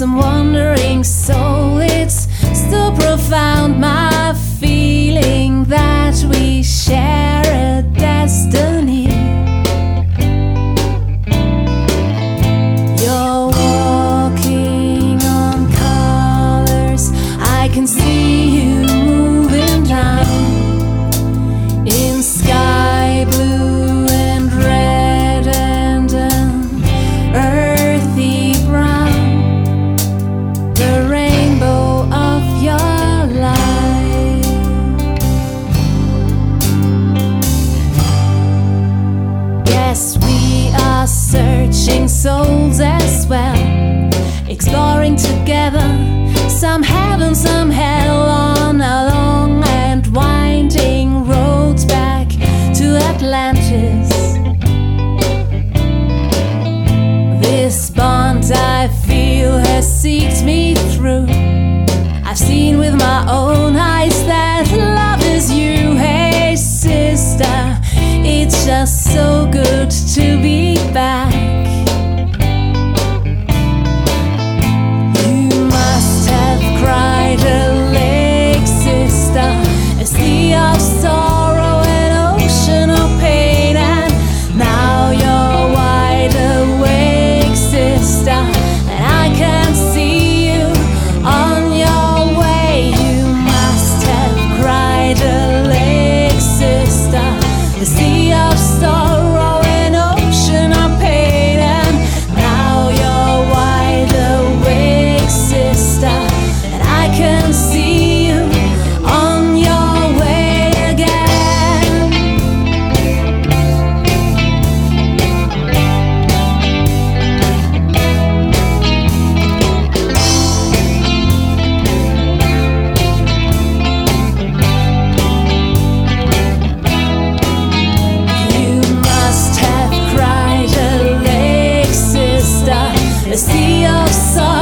some wandering soul. It's so profound, my feeling that we share a destiny. You're walking on colors, I can see you moving down in sky blue and red and an earthy brown, the rainbow of your life. Yes, we are searching souls as well, exploring together some heaven, some hell, on a long and winding roads back to Atlantis. This bond I feel has seeked me through. I've seen with my own eyes that love is you. Hey sister, it's just so good to be back. You must have cried a lake, sister, a sea of sorrow, an ocean of pain, and now you're wide awake, sister, and I can see you on your way. You must have cried a lake, sister, a sea of sorrow, an ocean of pain, and now you're wide awake, sister, and I can see you on your way again. You must have cried a lake, sister, a sea of sorrow,